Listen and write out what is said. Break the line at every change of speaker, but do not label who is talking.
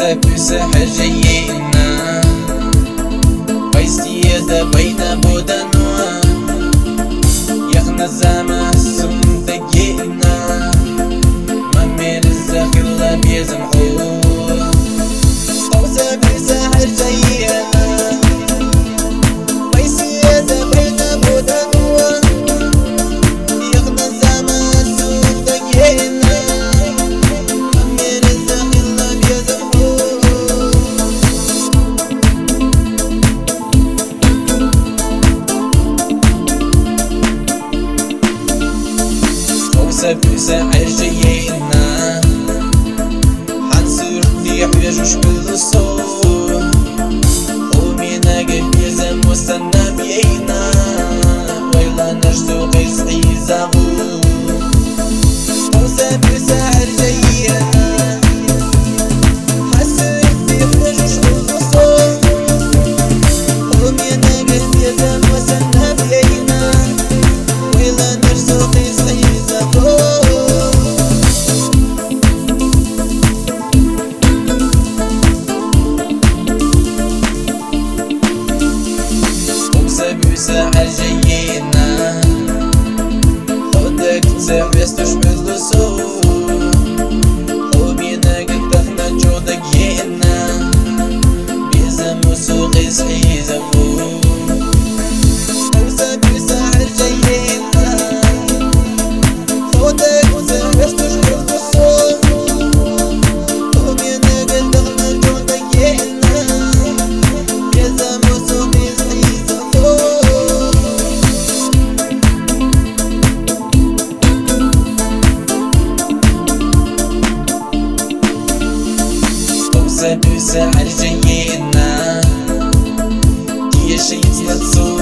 بسحر جينا ويستيدا بين بودنوا يخنا الزمان السم تجينا ممير الزخيل بيزم حور قوسة بسحر جينا ويستيدا بين بودنوا يخنا الزمان السم تجينا ممير الزخيل بيزم بسحر جينا حنصير في حجوش بالصوت ومينا قلب يزم واستنى بينا ويلا نجدو قيس عيزاغو بسحر جينا حنصير في حجوش بالصوت ومينا قلب يزم واستنى بينا ويلا نجدو قيس عيزاغو بسحر جينا خدك تسحبس تشبه الصوت وبينا قدرنا جودك جينا بيزم وسوق يصحي زفو بسحر جينا خدك تسحبس تشبه الصوت وبينا قدرنا جودك جينا بيزم وسوق يصحي زفو بسحر جينا يا شيء تصور